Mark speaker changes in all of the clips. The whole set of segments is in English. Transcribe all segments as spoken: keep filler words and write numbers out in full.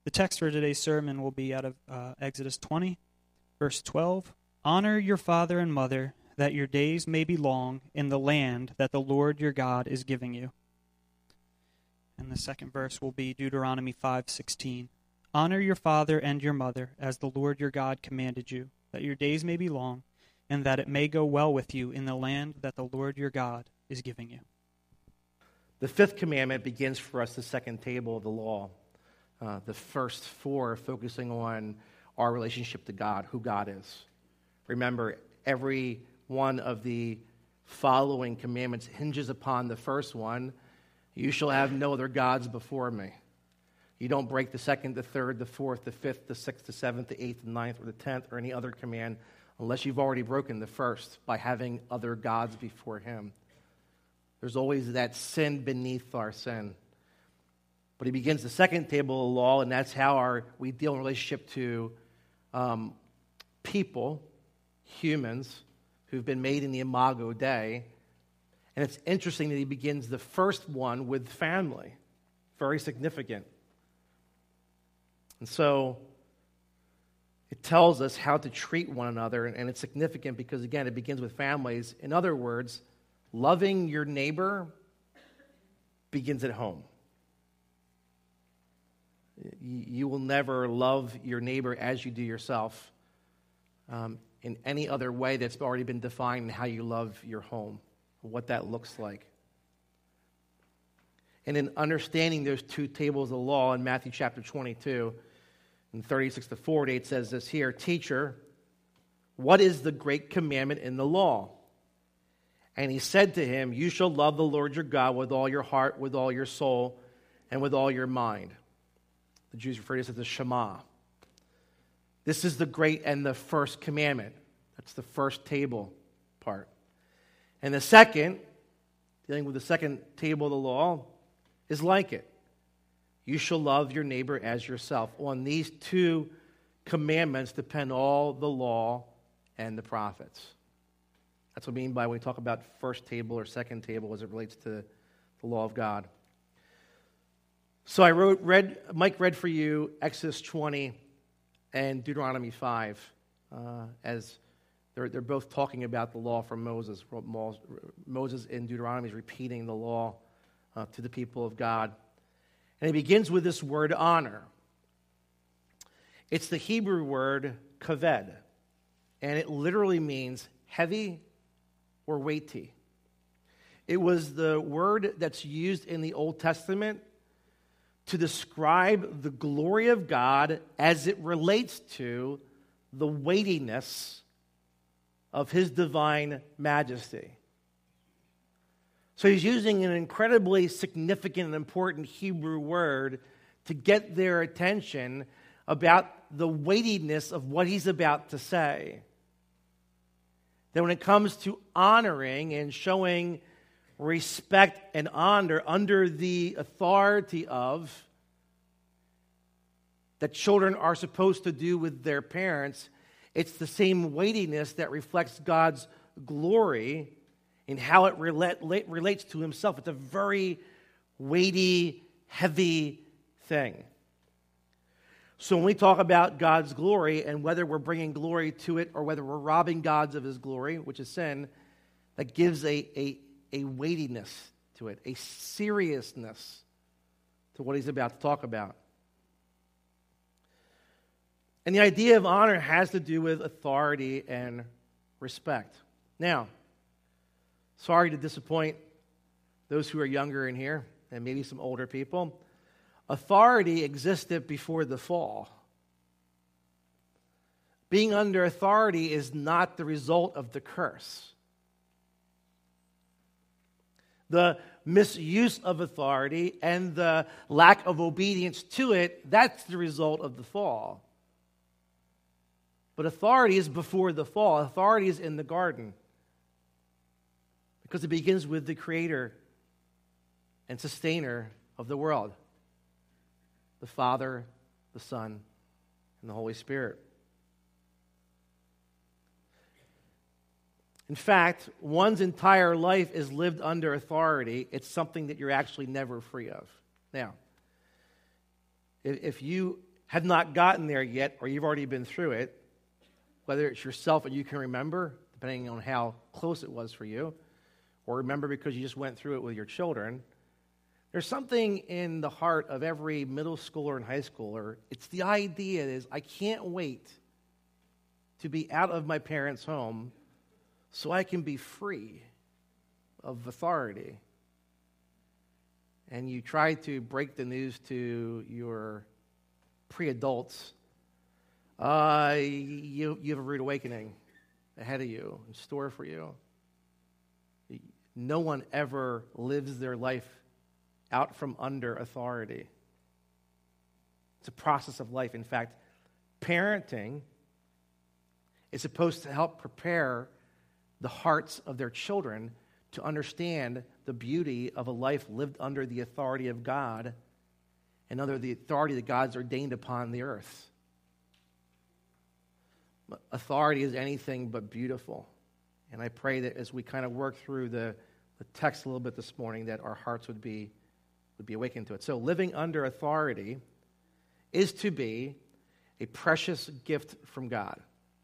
Speaker 1: The text for today's sermon will be out of uh, Exodus twenty, verse twelve. Honor your father and mother, that your days may be long in the land that the Lord your God is giving you. And the second verse will be Deuteronomy five sixteen. Honor your father and your mother, as the Lord your God commanded you, that your days may be long, and that it may go well with you in the land that the Lord your God is giving you.
Speaker 2: The fifth commandment begins for us the second table of the law. Uh, the first four focusing on our relationship to God, who God is. Remember, every one of the following commandments hinges upon the first one: you shall have no other gods before me. You don't break the second, the third, the fourth, the fifth, the sixth, the seventh, the eighth, the ninth, or the tenth, or any other command unless you've already broken the first by having other gods before him. There's always that sin beneath our sin. But he begins the second table of the law, and that's how our we deal in relationship to um, people, humans, who've been made in the Imago Dei. And it's interesting that he begins the first one with family. Very significant. And so it tells us how to treat one another, and it's significant because, again, it begins with families. In other words, loving your neighbor begins at home. You will never love your neighbor as you do yourself um, in any other way that's already been defined in how you love your home, what that looks like. And in understanding those two tables of the law in Matthew chapter twenty-two, in thirty-six to forty, it says this here: Teacher, what is the great commandment in the law? And he said to him, you shall love the Lord your God with all your heart, with all your soul, and with all your mind. The Jews refer to this as the Shema. This is the great and the first commandment. That's the first table part. And the second, dealing with the second table of the law, is like it. You shall love your neighbor as yourself. On these two commandments depend all the law and the prophets. That's what we mean by when we talk about first table or second table as it relates to the law of God. So I wrote, read, Mike read for you Exodus twenty and Deuteronomy five, uh, as they're, they're both talking about the law from Moses. Moses in Deuteronomy is repeating the law uh, to the people of God. And it begins with this word honor. It's the Hebrew word kaved, and it literally means heavy or weighty. It was the word that's used in the Old Testament to describe the glory of God as it relates to the weightiness of his divine majesty. So he's using an incredibly significant and important Hebrew word to get their attention about the weightiness of what he's about to say. That when it comes to honoring and showing respect and honor under the authority of that children are supposed to do with their parents, it's the same weightiness that reflects God's glory in how it relate, relates to himself. It's a very weighty, heavy thing. So when we talk about God's glory and whether we're bringing glory to it or whether we're robbing God of his glory, which is sin, that gives a, a, a weightiness to it, a seriousness to what he's about to talk about. And the idea of honor has to do with authority and respect. Now, sorry to disappoint those who are younger in here and maybe some older people. Authority existed before the fall. Being under authority is not the result of the curse. The misuse of authority and the lack of obedience to it, that's the result of the fall. But authority is before the fall. Authority is in the garden. Because it begins with the creator and sustainer of the world. The Father, the Son, and the Holy Spirit. In fact, one's entire life is lived under authority. It's something that you're actually never free of. Now, if you have not gotten there yet, or you've already been through it, whether it's yourself and you can remember, depending on how close it was for you, or remember because you just went through it with your children, there's something in the heart of every middle schooler and high schooler. It's the idea is, I can't wait to be out of my parents' home so I can be free of authority. And you try to break the news to your pre-adults, uh, you, you have a rude awakening ahead of you, in store for you. No one ever lives their life out from under authority. It's a process of life. In fact, parenting is supposed to help prepare the hearts of their children to understand the beauty of a life lived under the authority of God and under the authority that God's ordained upon the earth. Authority is anything but beautiful. And I pray that as we kind of work through the, the text a little bit this morning, that our hearts would be, would be awakened to it. So living under authority is to be a precious gift from God.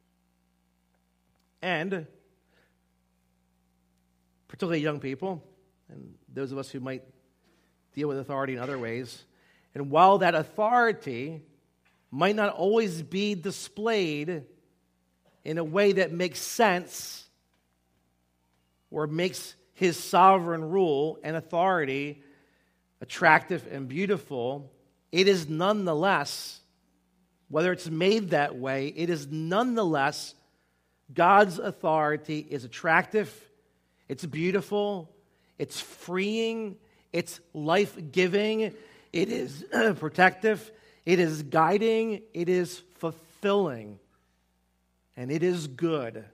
Speaker 2: And particularly young people, and those of us who might deal with authority in other ways, and while that authority might not always be displayed in a way that makes sense or makes his sovereign rule and authority attractive and beautiful, it is nonetheless, whether it's made that way, it is nonetheless God's authority is attractive, it's beautiful, it's freeing, it's life-giving, it is protective, it is guiding, it is fulfilling, and it is good.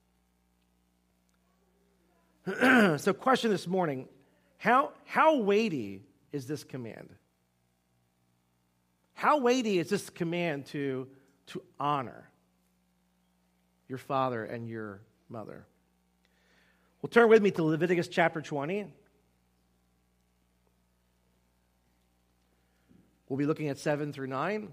Speaker 2: So question this morning, how, how weighty is this command? How weighty is this command to, to honor your father and your mother? Well, turn with me to Leviticus chapter twenty. We'll be looking at seven through nine.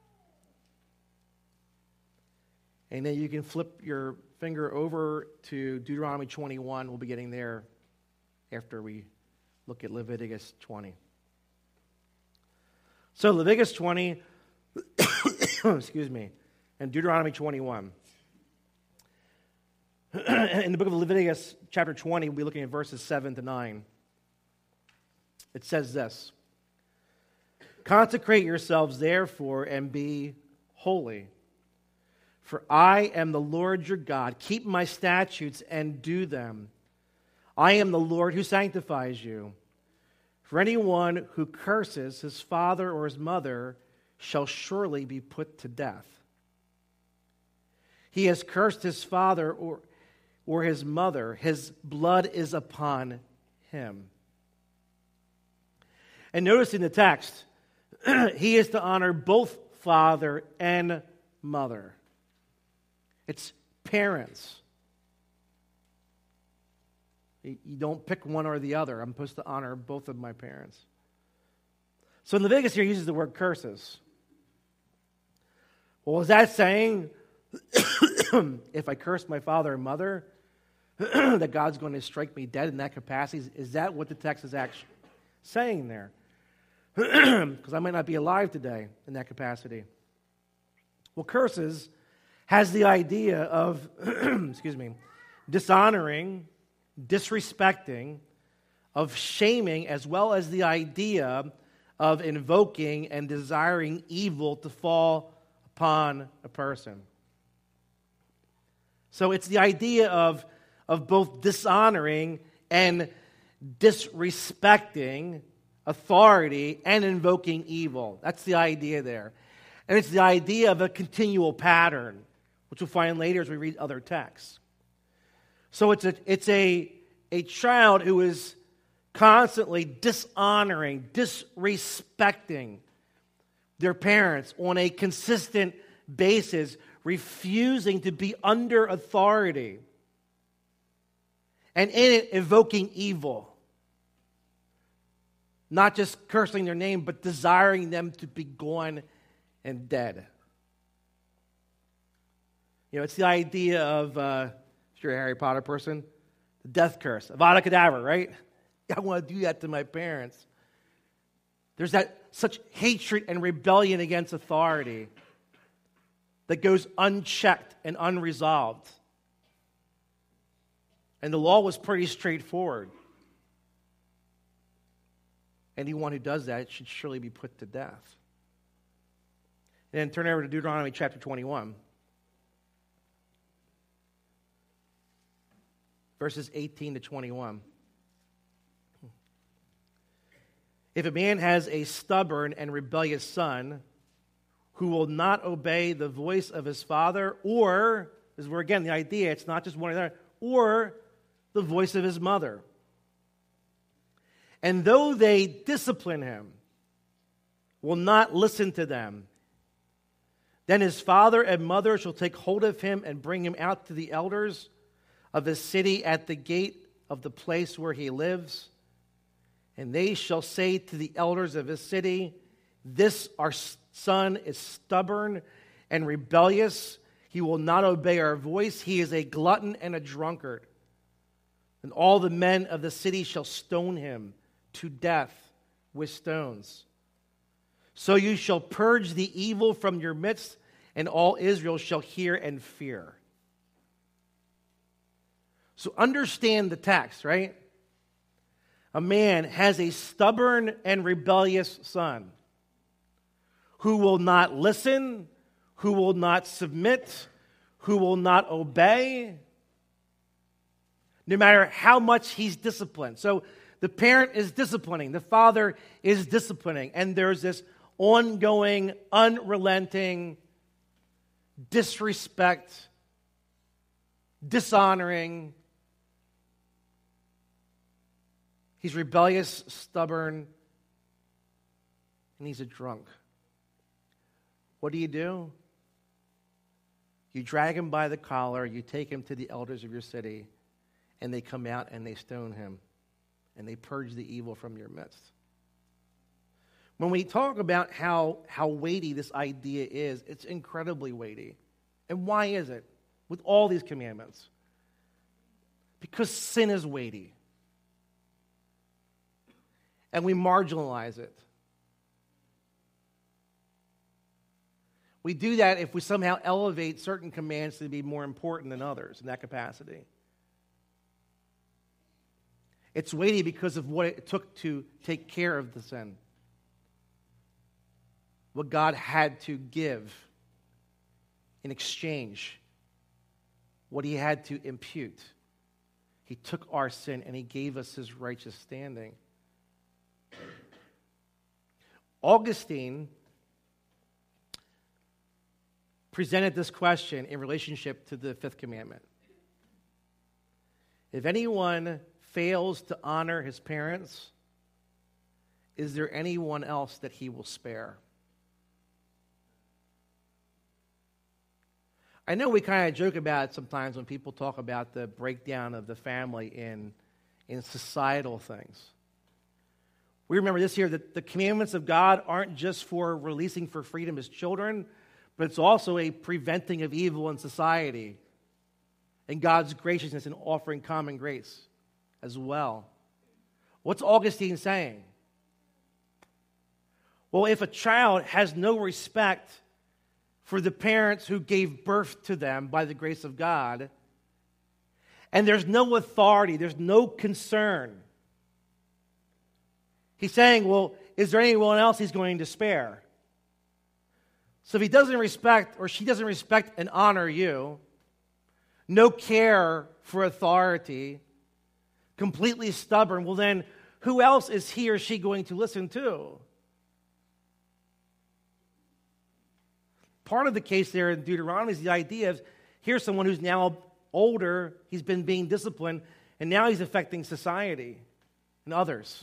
Speaker 2: And then you can flip your finger over to Deuteronomy twenty-one. We'll be getting there after we look at Leviticus twenty. So Leviticus twenty, excuse me, and Deuteronomy twenty-one. In the book of Leviticus, chapter twenty, we'll be looking at verses seven to nine. It says this: "Consecrate yourselves, therefore, and be holy. For I am the Lord your God. Keep my statutes and do them. I am the Lord who sanctifies you. For anyone who curses his father or his mother shall surely be put to death. He has cursed his father or, or his mother. His blood is upon him." And notice in the text, he is to honor both father and mother. It's parents. You don't pick one or the other. I'm supposed to honor both of my parents. So Leviticus here uses the word curses. Well, is that saying if I curse my father and mother, that God's going to strike me dead in that capacity? Is that what the text is actually saying there? Because I might not be alive today in that capacity. Well, curses has the idea of, excuse me, dishonoring, disrespecting, of shaming, as well as the idea of invoking and desiring evil to fall upon a person. So it's the idea of, of both dishonoring and disrespecting authority and invoking evil. That's the idea there. And it's the idea of a continual pattern, which we'll find later as we read other texts. So it's a, it's a, a child who is constantly dishonoring, disrespecting their parents on a consistent basis, refusing to be under authority, and in it evoking evil. Not just cursing their name, but desiring them to be gone and dead. You know, it's the idea of, uh, if you're a Harry Potter person, the death curse, Avada Kedavra, right? I want to do that to my parents. There's that such hatred and rebellion against authority that goes unchecked and unresolved. And the law was pretty straightforward. Anyone who does that should surely be put to death. And then turn over to Deuteronomy chapter twenty-one. Verses eighteen to twenty-one. If a man has a stubborn and rebellious son who will not obey the voice of his father, or, this is where again the idea, it's not just one or the other, or the voice of his mother. And though they discipline him, will not listen to them, then his father and mother shall take hold of him and bring him out to the elders of the city at the gate of the place where he lives. And they shall say to the elders of his city, this our son is stubborn and rebellious. He will not obey our voice. He is a glutton and a drunkard. And all the men of the city shall stone him to death with stones. So you shall purge the evil from your midst, and all Israel shall hear and fear. So understand the text, right? A man has a stubborn and rebellious son who will not listen, who will not submit, who will not obey, no matter how much he's disciplined. So the parent is disciplining, the father is disciplining, and there's this ongoing, unrelenting disrespect, dishonoring. He's rebellious, stubborn, and he's a drunk. What do you do? You drag him by the collar, you take him to the elders of your city, and they come out and they stone him, and they purge the evil from your midst. When we talk about how, how weighty this idea is, it's incredibly weighty. And why is it? With all these commandments. Because sin is weighty. And we marginalize it. We do that if we somehow elevate certain commands to be more important than others in that capacity. It's weighty because of what it took to take care of the sin. What God had to give in exchange. What he had to impute. He took our sin and he gave us his righteous standing. Augustine presented this question in relationship to the fifth commandment. If anyone fails to honor his parents, is there anyone else that he will spare? I know we kind of joke about it sometimes when people talk about the breakdown of the family in, in societal things. We remember this here, that the commandments of God aren't just for releasing for freedom as children, but it's also a preventing of evil in society and God's graciousness in offering common grace as well. What's Augustine saying? Well, if a child has no respect for the parents who gave birth to them by the grace of God, and there's no authority, there's no concern, he's saying, well, is there anyone else he's going to spare? So if he doesn't respect, or she doesn't respect and honor you, no care for authority, completely stubborn, well then, who else is he or she going to listen to? Part of the case there in Deuteronomy is the idea of, here's someone who's now older, he's been being disciplined, and now he's affecting society and others.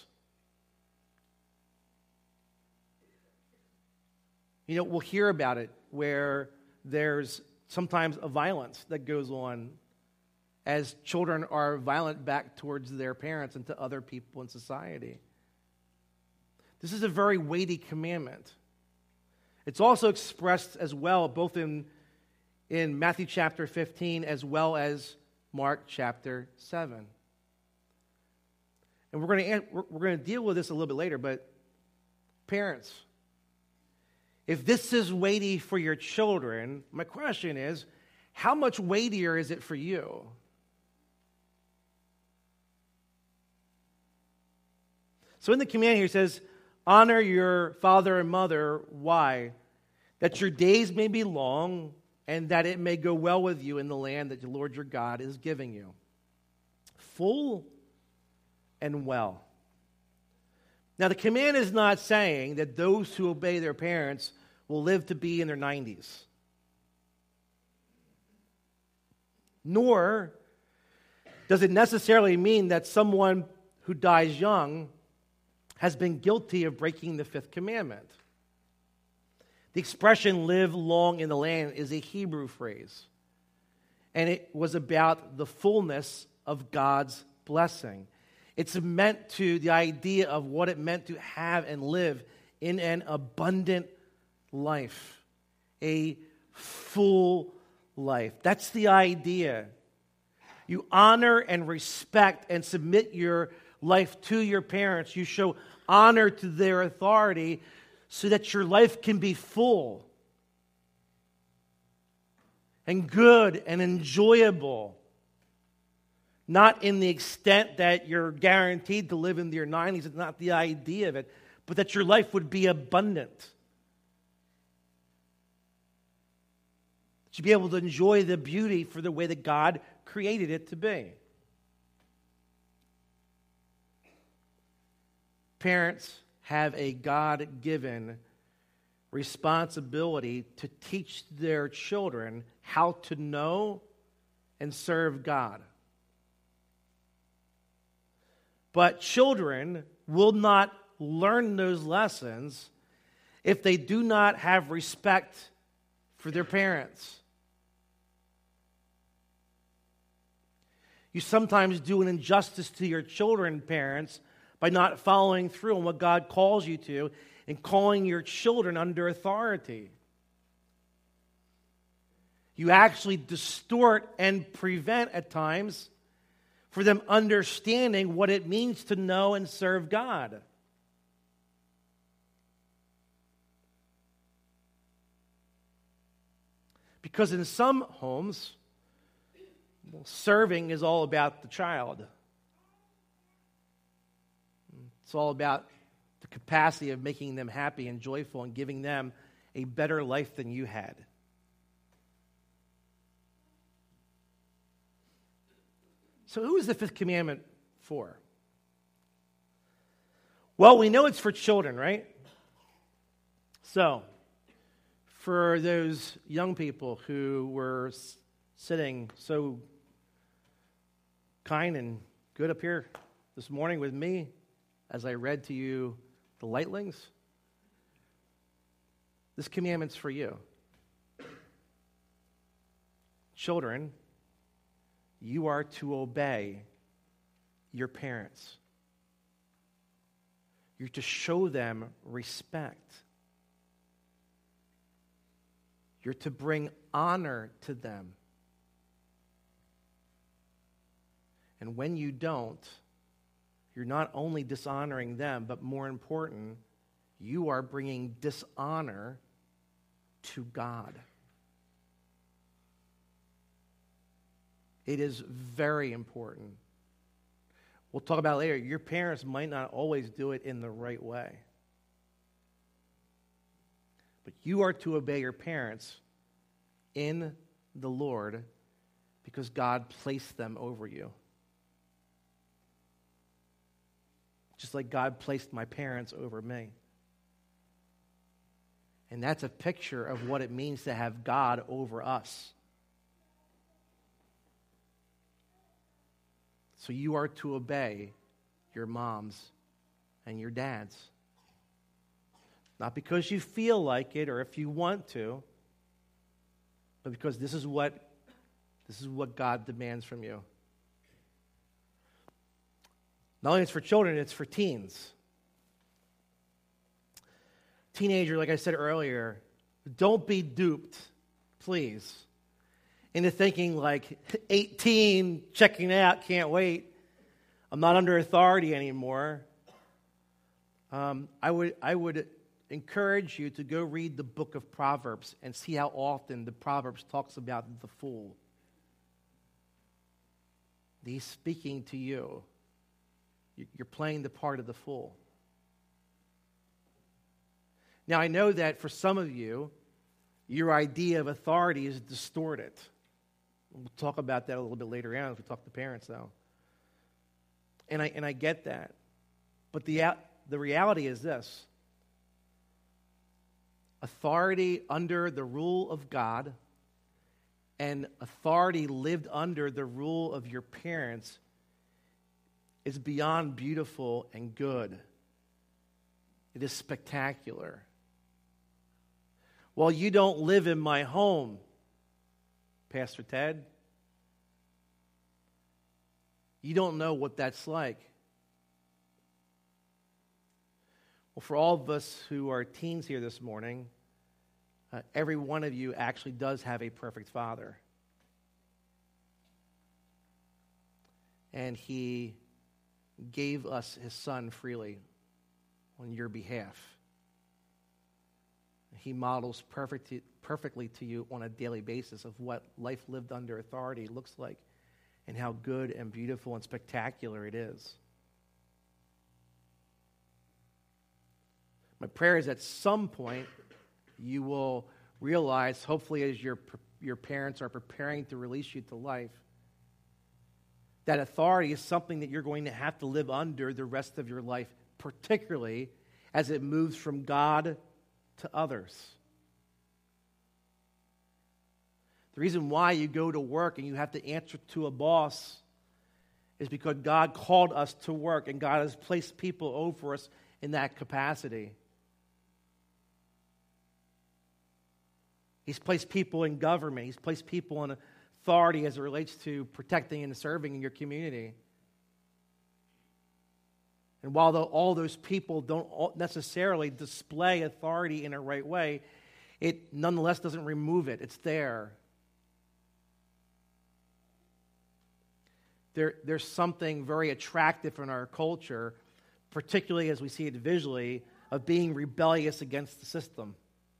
Speaker 2: You know, we'll hear about it where there's sometimes a violence that goes on as children are violent back towards their parents and to other people in society. This is a very weighty commandment. It's also expressed as well, both in, in Matthew chapter fifteen as well as Mark chapter seven. And we're going to we're, we're going to deal with this a little bit later, but parents, if this is weighty for your children, my question is, how much weightier is it for you? So in the command here it says, honor your father and mother. Why? That your days may be long and that it may go well with you in the land that the Lord your God is giving you. Full and well. Now the command is not saying that those who obey their parents will live to be in their nineties. Nor does it necessarily mean that someone who dies young has been guilty of breaking the fifth commandment. The expression live long in the land is a Hebrew phrase, and it was about the fullness of God's blessing. It's meant to the idea of what it meant to have and live in an abundant life, a full life. That's the idea. You honor and respect and submit your life to your parents. You show honor to their authority so that your life can be full and good and enjoyable. Not in the extent that you're guaranteed to live in your nineties. It's not the idea of it. But that your life would be abundant. That you'd be able to enjoy the beauty for the way that God created it to be. Parents have a God-given responsibility to teach their children how to know and serve God. But children will not learn those lessons if they do not have respect for their parents. You sometimes do an injustice to your children, parents, by not following through on what God calls you to and calling your children under authority. You actually distort and prevent at times for them understanding what it means to know and serve God. Because in some homes, well, serving is all about the child. It's all about the capacity of making them happy and joyful and giving them a better life than you had. So who is the fifth commandment for? Well, we know it's for children, right? So, for those young people who were sitting so kind and good up here this morning with me as I read to you the lightlings, this commandment's for you. Children, you are to obey your parents. You're to show them respect. You're to bring honor to them. And when you don't, you're not only dishonoring them, but more important, you are bringing dishonor to God. It is very important. We'll talk about it later. Your parents might not always do it in the right way. But you are to obey your parents in the Lord because God placed them over you. Just like God placed my parents over me. And that's a picture of what it means to have God over us. So you are to obey your moms and your dads. Not because you feel like it or if you want to, but because this is what this is what God demands from you. Not only it's for children, it's for teens. Teenager, like I said earlier, Don't be duped, please, into thinking like eighteen, checking out, can't wait. I'm not under authority anymore. Um, I would I would encourage you to go read the book of Proverbs and see how often the Proverbs talks about the fool. He's speaking to you. You're playing the part of the fool. Now, I know that for some of you, your idea of authority is distorted. We'll talk about that a little bit later on if we talk to parents, though. And I and I get that. But the the reality is this. Authority under the rule of God and authority lived under the rule of your parents is beyond beautiful and good. It is spectacular. Well, you don't live in my home, Pastor Ted. You don't know what that's like. Well, for all of us who are teens here this morning, uh, every one of you actually does have a perfect father. And he gave us his son freely on your behalf. He models perfect, perfectly to you on a daily basis of what life lived under authority looks like and how good and beautiful and spectacular it is. My prayer is at some point you will realize, hopefully as your, your parents are preparing to release you to life, that authority is something that you're going to have to live under the rest of your life, particularly as it moves from God to others. The reason why you go to work and you have to answer to a boss is because God called us to work and God has placed people over us in that capacity. He's placed people in government. He's placed people in authority as it relates to protecting and serving in your community. And while the, all those people don't necessarily display authority in a right way, it nonetheless doesn't remove it. It's there. There there's something very attractive in our culture, particularly as we see it visually, of being rebellious against the system.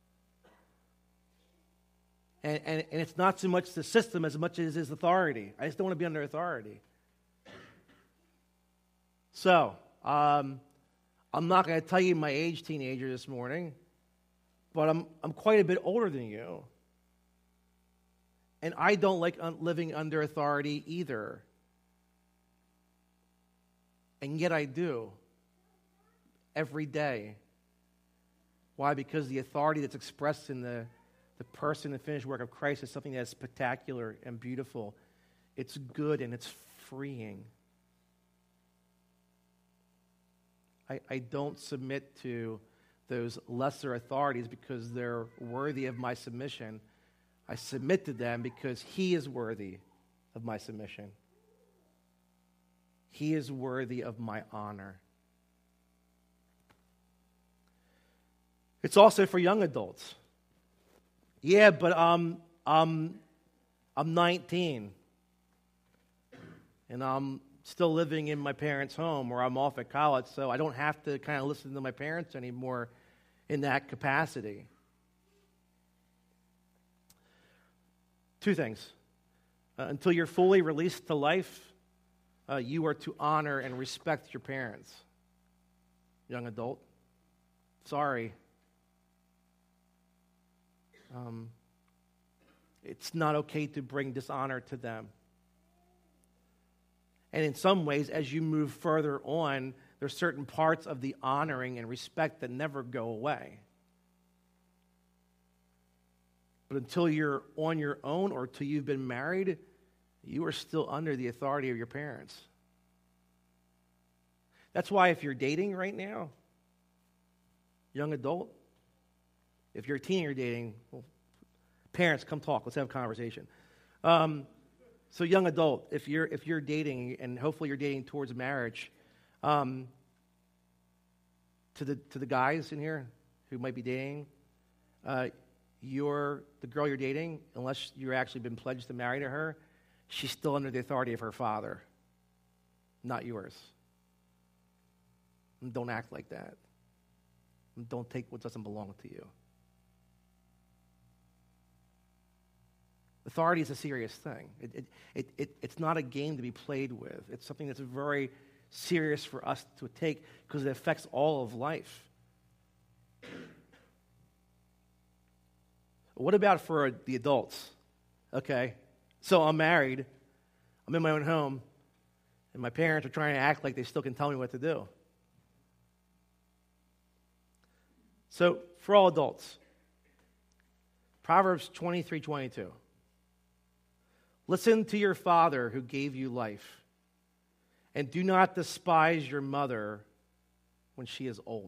Speaker 2: And, and, and it's not so much the system as much as his authority. I just don't want to be under authority. So, um, I'm not going to tell you my age, teenager, this morning, but I'm I'm quite a bit older than you. And I don't like un- living under authority either. And yet I do. Every day. Why? Because the authority that's expressed in the The person and finished work of Christ is something that is spectacular and beautiful. It's good and it's freeing. I, I don't submit to those lesser authorities because they're worthy of my submission. I submit to them because he is worthy of my submission. He is worthy of my honor. It's also for young adults. Yeah, but um, um, I'm nineteen, and I'm still living in my parents' home, or I'm off at college, so I don't have to kind of listen to my parents anymore in that capacity. Two things. Uh, until you're fully released to life, uh, you are to honor and respect your parents. Young adult, sorry. Um, it's not okay to bring dishonor to them. And in some ways, as you move further on, there's certain parts of the honoring and respect that never go away. But until you're on your own or until you've been married, you are still under the authority of your parents. That's why if you're dating right now, young adult, if you're a teen, you're dating, well, parents, come talk. Let's have a conversation. Um, so, young adult, if you're if you're dating, and hopefully you're dating towards marriage, um, to the to the guys in here who might be dating, uh, you're the girl you're dating, unless you've actually been pledged to marry to her, she's still under the authority of her father, not yours. And don't act like that. And don't take what doesn't belong to you. Authority is a serious thing. It, it, it, it, it's not a game to be played with. It's something that's very serious for us to take because it affects all of life. What about for the adults? Okay, so I'm married, I'm in my own home, and my parents are trying to act like they still can tell me what to do. So, for all adults, Proverbs twenty-three twenty-two. Listen to your father who gave you life, and do not despise your mother when she is old.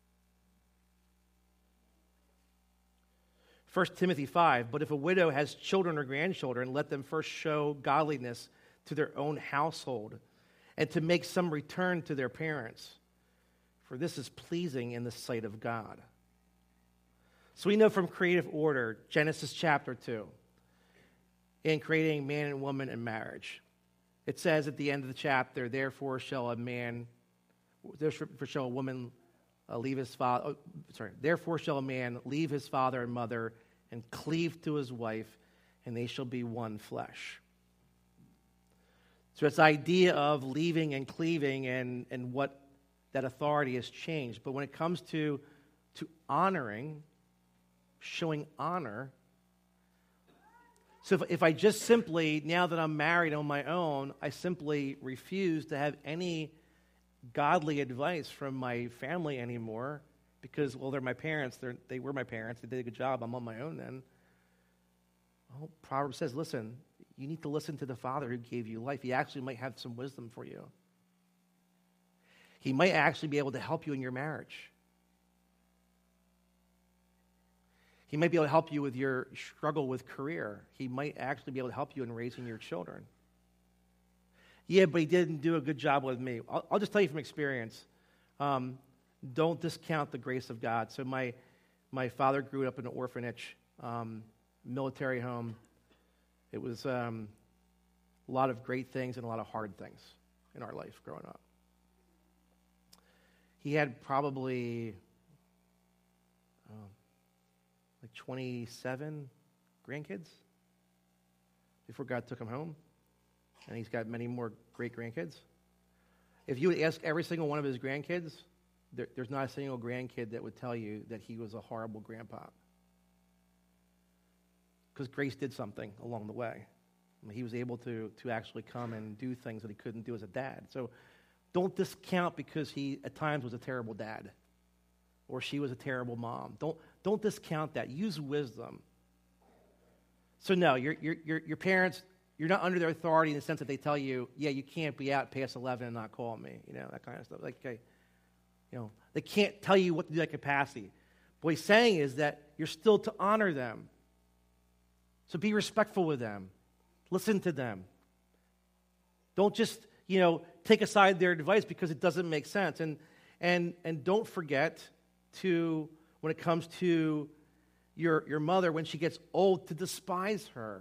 Speaker 2: First Timothy five, but if a widow has children or grandchildren, let them first show godliness to their own household, and to make some return to their parents, for this is pleasing in the sight of God. So we know from creative order, Genesis chapter two, in creating man and woman in marriage. It says at the end of the chapter, therefore shall a man, therefore shall a woman uh, leave his father, oh, sorry, therefore shall a man leave his father and mother and cleave to his wife, and they shall be one flesh. So it's the idea of leaving and cleaving and, and what that authority has changed. But when it comes to, to honoring, showing honor, so if, if I just simply, now that I'm married on my own, I simply refuse to have any godly advice from my family anymore because, well, they're my parents, they're, they were my parents, they did a good job, I'm on my own then. Well, Proverbs says, listen, you need to listen to the Father who gave you life. He actually might have some wisdom for you. He might actually be able to help you in your marriage. He might be able to help you with your struggle with career. He might actually be able to help you in raising your children. Yeah, but he didn't do a good job with me. I'll, I'll just tell you from experience. Um, don't discount the grace of God. So my my father grew up in an orphanage, um, military home. It was um, a lot of great things and a lot of hard things in our life growing up. He had probably uh, like twenty-seven grandkids before God took him home. And he's got many more great-grandkids. If you would ask every single one of his grandkids, there, there's not a single grandkid that would tell you that he was a horrible grandpa. Because grace did something along the way. I mean, he was able to, to actually come and do things that he couldn't do as a dad. So don't discount because he, at times, was a terrible dad. Or she was a terrible mom. Don't, don't discount that. Use wisdom. So no, your, your, your, your parents... You're not under their authority in the sense that they tell you, yeah, you can't be out past eleven and not call me, you know, that kind of stuff. Like, okay, you know, they can't tell you what to do at capacity. What he's saying is that you're still to honor them. So be respectful with them. Listen to them. Don't just, you know, take aside their advice because it doesn't make sense. And and and don't forget to, when it comes to your your mother, when she gets old, to despise her.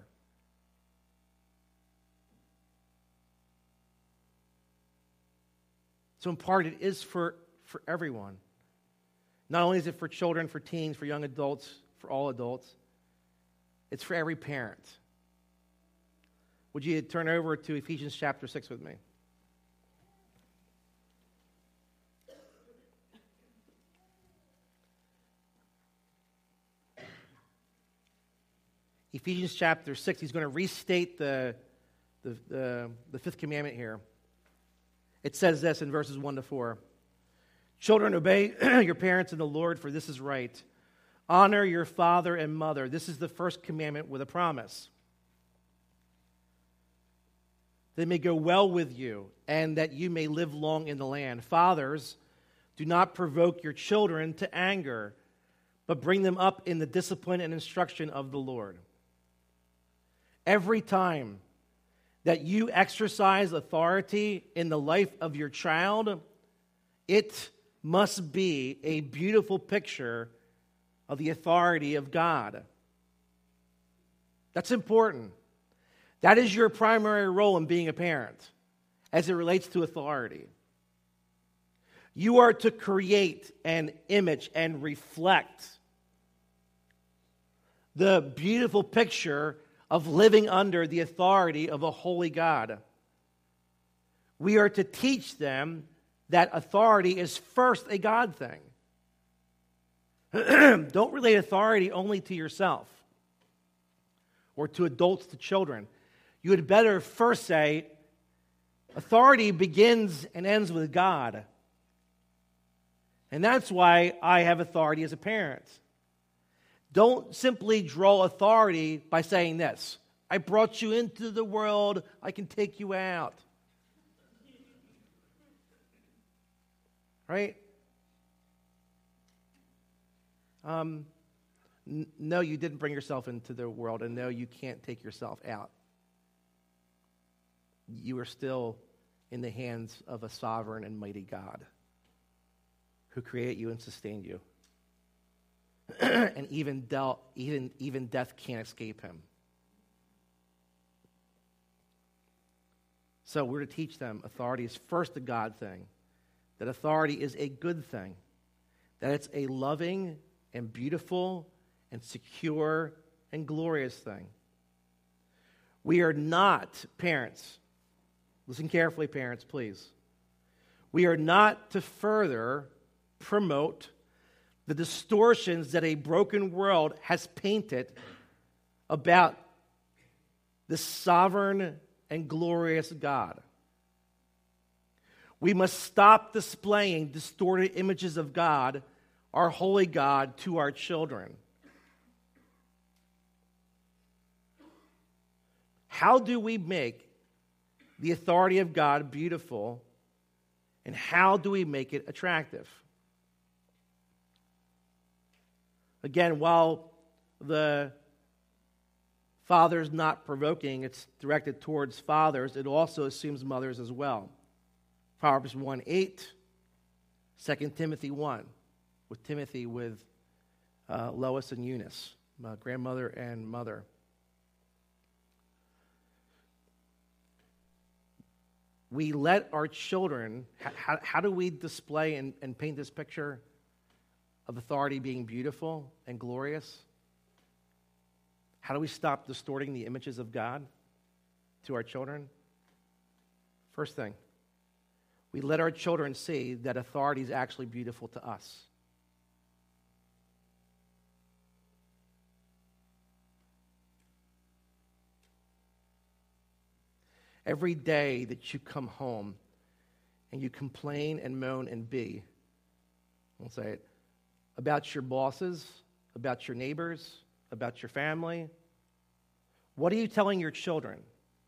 Speaker 2: So in part, it is for, for everyone. Not only is it for children, for teens, for young adults, for all adults, it's for every parent. Would you turn over to Ephesians chapter six with me? Ephesians chapter six, he's going to restate the, the, the, the fifth commandment here. It says this in verses one to four. Children, obey your parents in the Lord, for this is right. Honor your father and mother. This is the first commandment with a promise. They may go well with you, and that you may live long in the land. Fathers, do not provoke your children to anger, but bring them up in the discipline and instruction of the Lord. Every time that you exercise authority in the life of your child, it must be a beautiful picture of the authority of God. That's important. That is your primary role in being a parent as it relates to authority. You are to create an image and reflect the beautiful picture of living under the authority of a holy God. We are to teach them that authority is first a God thing. Don't relate authority only to yourself or to adults, to children. You had better first say, authority begins and ends with God. And that's why I have authority as a parent. Don't simply draw authority by saying this: I brought you into the world, I can take you out. Right? Um, n- no, you didn't bring yourself into the world, and no, you can't take yourself out. You are still in the hands of a sovereign and mighty God who created you and sustained you. And even, del- even, even death can't escape him. So we're to teach them authority is first a God thing, that authority is a good thing, that it's a loving and beautiful and secure and glorious thing. We are not, parents, listen carefully, parents, please. We are not to further promote the distortions that a broken world has painted about the sovereign and glorious God. We must stop displaying distorted images of God, our holy God, to our children. How do we make the authority of God beautiful, and how do we make it attractive? Again, while the father's not provoking, it's directed towards fathers, it also assumes mothers as well. Proverbs one eight, Second Timothy one, with Timothy with uh, Lois and Eunice, uh, grandmother and mother. We let our children, how, how do we display and, and paint this picture of authority being beautiful and glorious? How do we stop distorting the images of God to our children? First thing, we let our children see that authority is actually beautiful to us. Every day that you come home and you complain and moan and be, I'll say it, about your bosses, about your neighbors, about your family, what are you telling your children?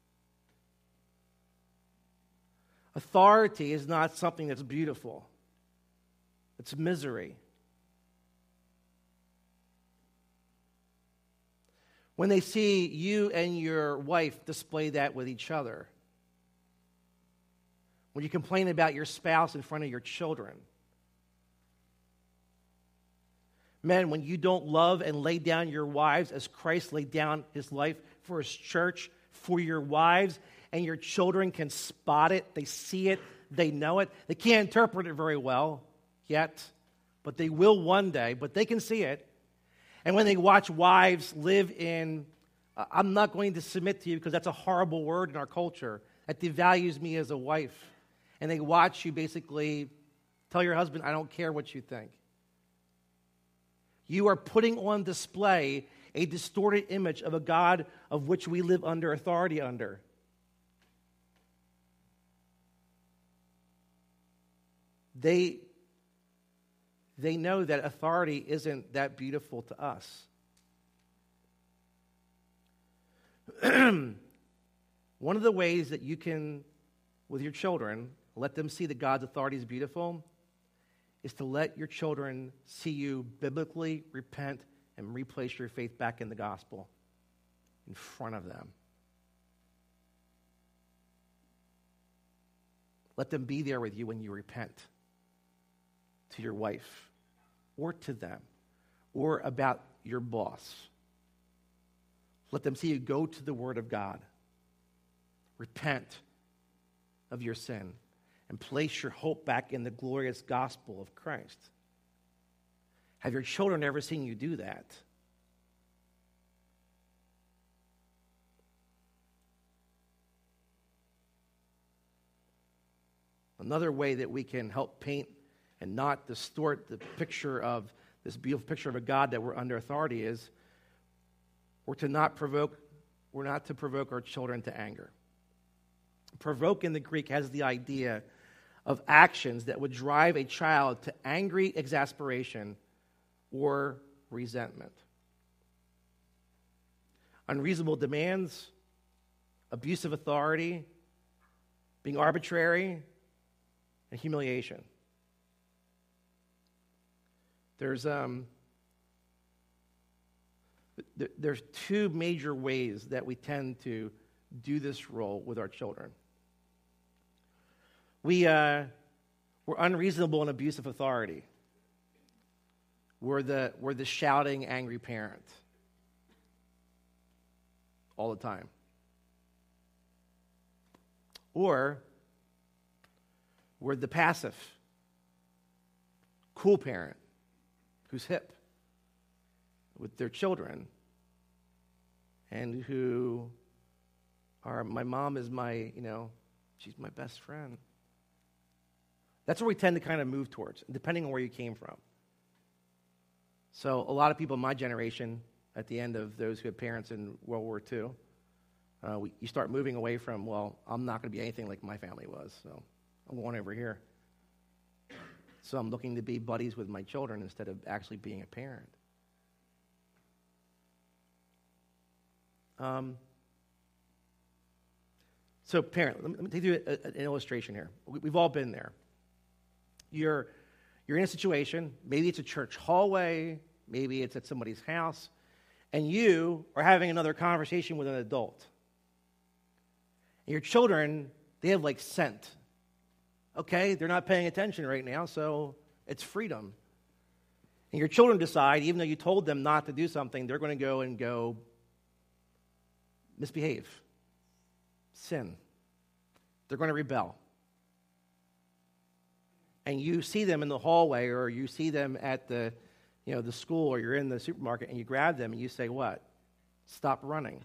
Speaker 2: Authority is not something that's beautiful. It's misery. When they see you and your wife display that with each other, when you complain about your spouse in front of your children, men, when you don't love and lay down your wives as Christ laid down his life for his church, for your wives, and your children can spot it, they see it, they know it. They can't interpret it very well yet, but they will one day, but they can see it. And when they watch wives live in, uh, I'm not going to submit to you because that's a horrible word in our culture, that devalues me as a wife. And they watch you basically tell your husband, I don't care what you think. You are putting on display a distorted image of a God of which we live under authority under. They, they know that authority isn't that beautiful to us. One of the ways that you can, with your children, let them see that God's authority is beautiful is to let your children see you biblically repent and replace your faith back in the gospel in front of them. Let them be there with you when you repent to your wife or to them or about your boss. Let them see you go to the Word of God. Repent of your sin and place your hope back in the glorious gospel of Christ. Have your children ever seen you do that? Another way that we can help paint and not distort the picture of this beautiful picture of a God that we're under authority is we're to not provoke, we're not to provoke our children to anger. Provoke in the Greek has the idea of actions that would drive a child to angry exasperation or resentment. Unreasonable demands, abuse of authority, being arbitrary, and humiliation. There's um, th- there's two major ways that we tend to do this role with our children. We uh, we're unreasonable and abuse of authority. We're the we're the shouting, angry parent all the time. Or we're the passive, cool parent who's hip with their children and who are, my mom is my, you know, she's my best friend. That's where we tend to kind of move towards, depending on where you came from. So a lot of people in my generation, at the end of those who had parents in World War Two, uh, we, you start moving away from, well, I'm not going to be anything like my family was, so I'm going over here. So I'm looking to be buddies with my children instead of actually being a parent. Um, so parent, let me, let me take you a, a, an illustration here. We, we've all been there. You're, you're in a situation, maybe it's a church hallway, maybe it's at somebody's house, and you are having another conversation with an adult. And your children, they have like scent. Okay, they're not paying attention right now, so it's freedom. And your children decide, even though you told them not to do something, they're going to go and go misbehave, sin. They're going to rebel. And you see them in the hallway, or you see them at the, you know, the school, or you're in the supermarket, and you grab them and you say, what? Stop running.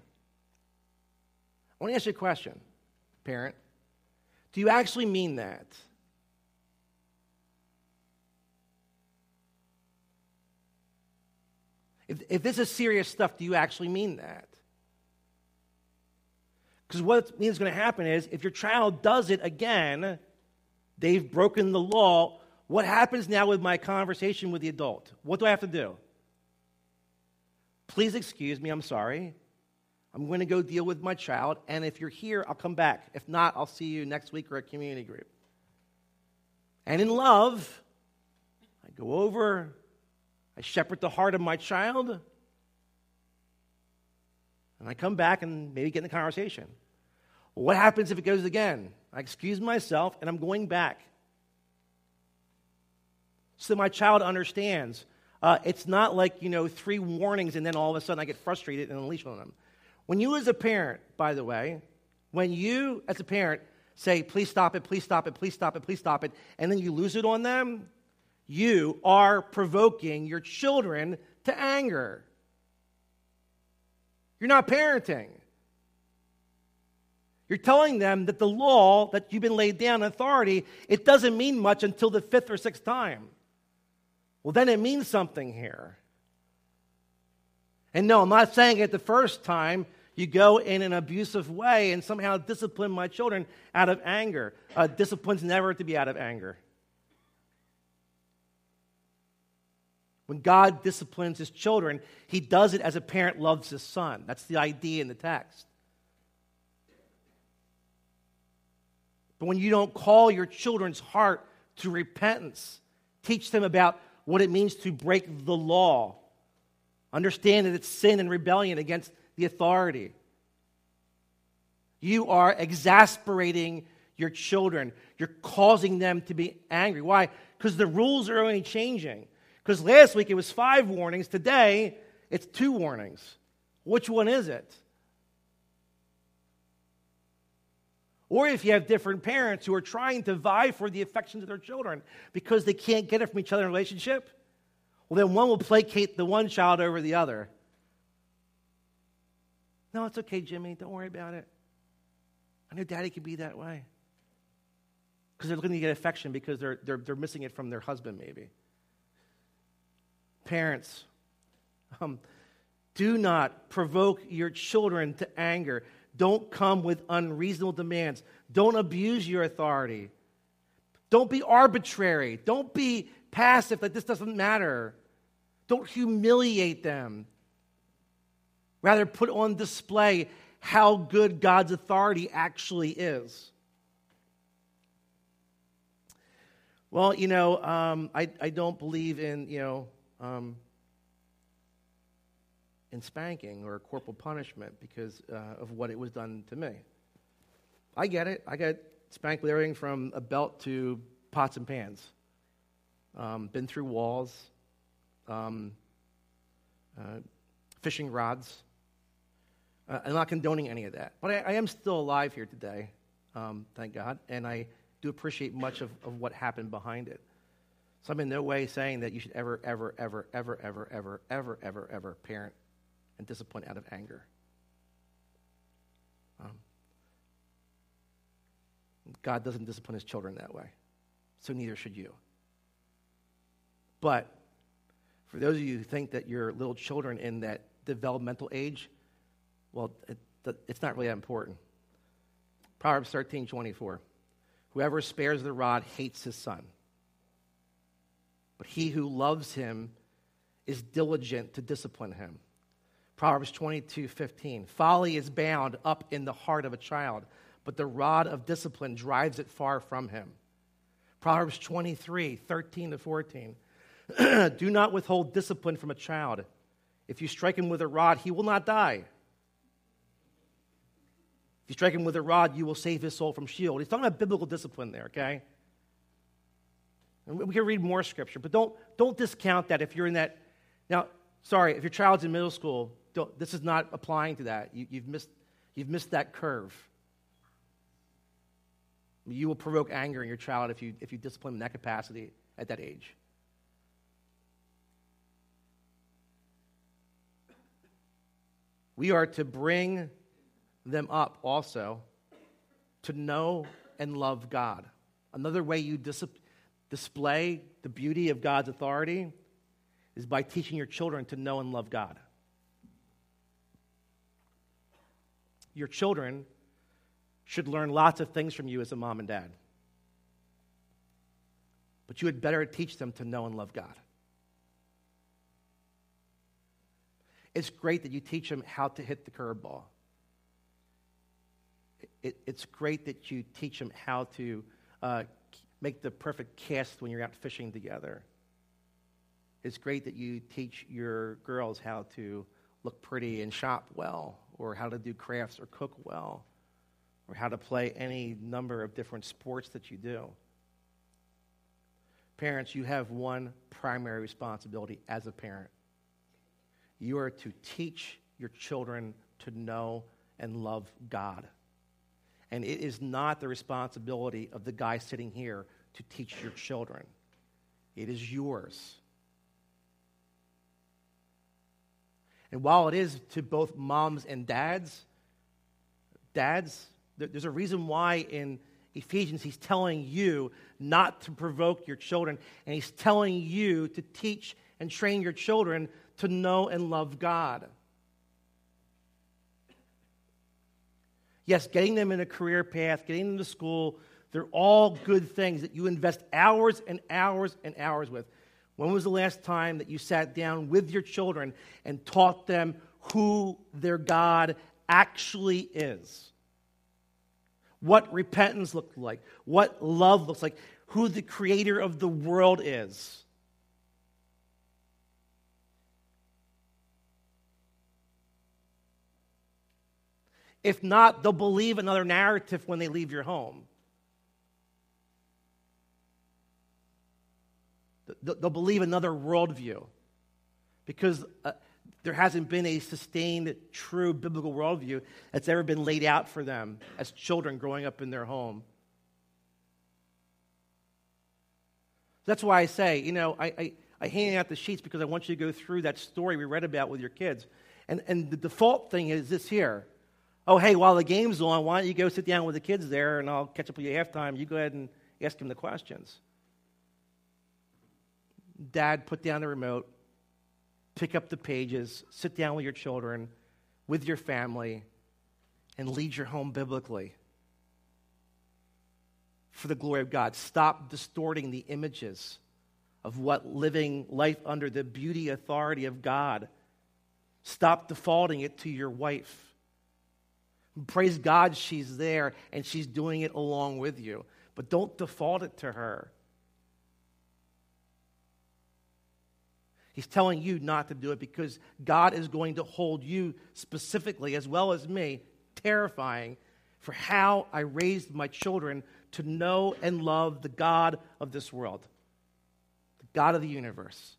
Speaker 2: I want to ask you a question, parent. Do you actually mean that? If, if this is serious stuff, do you actually mean that? Because what it means is going to happen is, if your child does it again, they've broken the law. What happens now with my conversation with the adult? What do I have to do? Please excuse me, I'm sorry. I'm going to go deal with my child, and if you're here, I'll come back. If not, I'll see you next week or at community group. And in love, I go over, I shepherd the heart of my child, and I come back and maybe get in the conversation. Well, what happens if it goes again? I excuse myself, and I'm going back. So my child understands. Uh, it's not like, you know, three warnings, and then all of a sudden I get frustrated and unleash on them. When you as a parent, by the way, when you as a parent say, please stop it, please stop it, please stop it, please stop it, and then you lose it on them, you are provoking your children to anger. You're not parenting. You're telling them that the law that you've been laid down in authority, it doesn't mean much until the fifth or sixth time. Well, then it means something here. And no, I'm not saying it the first time you go in an abusive way and somehow discipline my children out of anger. Uh, discipline's never to be out of anger. When God disciplines his children, he does it as a parent loves his son. That's the idea in the text. But when you don't call your children's heart to repentance, teach them about what it means to break the law, understand that it's sin and rebellion against the authority, you are exasperating your children. You're causing them to be angry. Why? Because the rules are only changing. Because last week it was five warnings. Today, it's two warnings. Which one is it? Or if you have different parents who are trying to vie for the affections of their children because they can't get it from each other in a relationship, well, then one will placate the one child over the other. No, it's okay, Jimmy. Don't worry about it. I know Daddy can be that way. Because they're looking to get affection because they're, they're, they're missing it from their husband, maybe. Parents, um, do not provoke your children to anger. Don't come with unreasonable demands. Don't abuse your authority. Don't be arbitrary. Don't be passive like this doesn't matter. Don't humiliate them. Rather, put on display how good God's authority actually is. Well, you know, um, I, I don't believe in, you know, um, in spanking or corporal punishment because uh, of what it was done to me. I get it. I got spanked with everything from a belt to pots and pans. Um, been through walls, um, uh, fishing rods. Uh, I'm not condoning any of that. But I, I am still alive here today, um, thank God, and I do appreciate much of, of what happened behind it. So I'm in no way saying that you should ever, ever, ever, ever, ever, ever, ever, ever, ever parent and discipline out of anger. Um, God doesn't discipline his children that way, so neither should you. But for those of you who think that your little children in that developmental age, well, it, it's not really that important. Proverbs thirteen twenty-four. Whoever spares the rod hates his son, but he who loves him is diligent to discipline him. Proverbs twenty-two fifteen. Folly is bound up in the heart of a child, but the rod of discipline drives it far from him. Proverbs twenty-three thirteen to fourteen. Do not withhold discipline from a child. If you strike him with a rod, he will not die. If you strike him with a rod, you will save his soul from Sheol. He's talking about biblical discipline there, okay? And we can read more scripture, but don't, don't discount that if you're in that. Now, sorry, if your child's in middle school, don't, this is not applying to that. You, you've missed, you've missed that curve. You will provoke anger in your child if you, if you discipline in that capacity at that age. We are to bring them up also to know and love God. Another way you dis- display the beauty of God's authority is by teaching your children to know and love God. Your children should learn lots of things from you as a mom and dad. But you had better teach them to know and love God. It's great that you teach them how to hit the curveball. It, it's great that you teach them how to uh, make the perfect cast when you're out fishing together. It's great that you teach your girls how to look pretty and shop well, or how to do crafts or cook well, or how to play any number of different sports that you do. Parents, you have one primary responsibility as a parent. You are to teach your children to know and love God. And it is not the responsibility of the guy sitting here to teach your children. It is yours. And while it is to both moms and dads, dads, there's a reason why in Ephesians he's telling you not to provoke your children, and he's telling you to teach and train your children to know and love God. Yes, getting them in a career path, getting them to school, they're all good things that you invest hours and hours and hours with. When was the last time that you sat down with your children and taught them who their God actually is? What repentance looks like, what love looks like, who the creator of the world is? If not, they'll believe another narrative when they leave your home. They'll believe another worldview. Because uh, There hasn't been a sustained, true biblical worldview that's ever been laid out for them as children growing up in their home. That's why I say, you know, I, I, I hand out the sheets because I want you to go through that story we read about with your kids. And, and the default thing is this here. Oh, hey, while the game's on, why don't you go sit down with the kids there, and I'll catch up with you at halftime. You go ahead and ask them the questions. Dad, put down the remote, pick up the pages, sit down with your children, with your family, and lead your home biblically for the glory of God. Stop distorting the images of what living life under the beauty authority of God. Stop defaulting it to your wife. Praise God she's there and she's doing it along with you. But don't default it to her. He's telling you not to do it because God is going to hold you specifically, as well as me, terrifying for how I raised my children to know and love the God of this world, the God of the universe.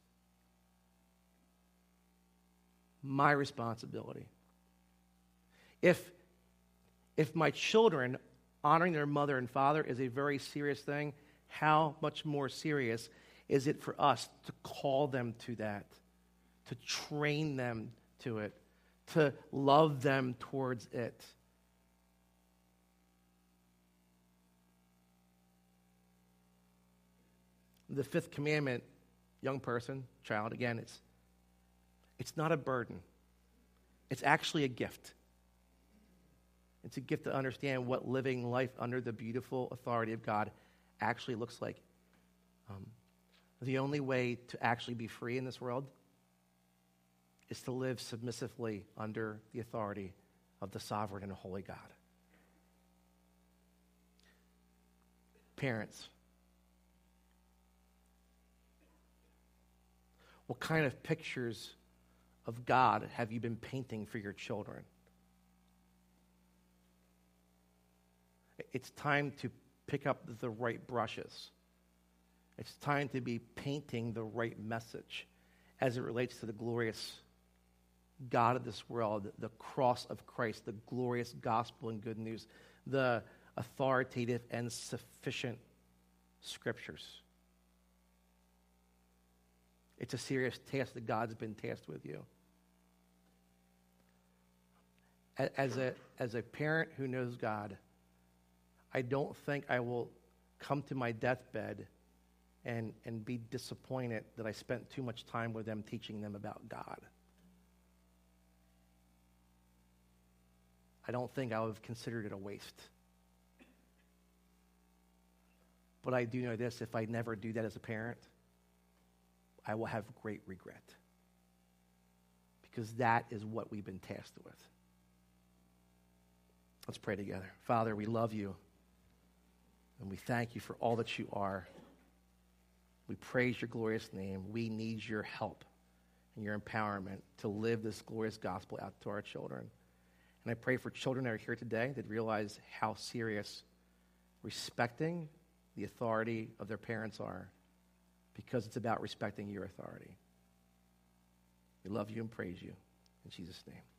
Speaker 2: My responsibility. If, if my children honoring their mother and father is a very serious thing, how much more serious is it for us to call them to that, to train them to it, to love them towards it? The fifth commandment, young person, child, again, it's, it's not a burden. It's actually a gift. It's a gift to understand what living life under the beautiful authority of God actually looks like. Um, the only way to actually be free in this world is to live submissively under the authority of the sovereign and holy God. Parents, what kind of pictures of God have you been painting for your children? It's time to pick up the right brushes. It's time to be painting the right message as it relates to the glorious God of this world, the cross of Christ, the glorious gospel and good news, the authoritative and sufficient scriptures. It's a serious task that God's been tasked with you. As a, as a parent who knows God, I don't think I will come to my deathbed and, and be disappointed that I spent too much time with them teaching them about God. I don't think I would have considered it a waste. But I do know this, if I never do that as a parent, I will have great regret. Because that is what we've been tasked with. Let's pray together. Father, we love you. And we thank you for all that you are. We praise your glorious name. We need your help and your empowerment to live this glorious gospel out to our children. And I pray for children that are here today that realize how serious respecting the authority of their parents are, because it's about respecting your authority. We love you and praise you. In Jesus' name.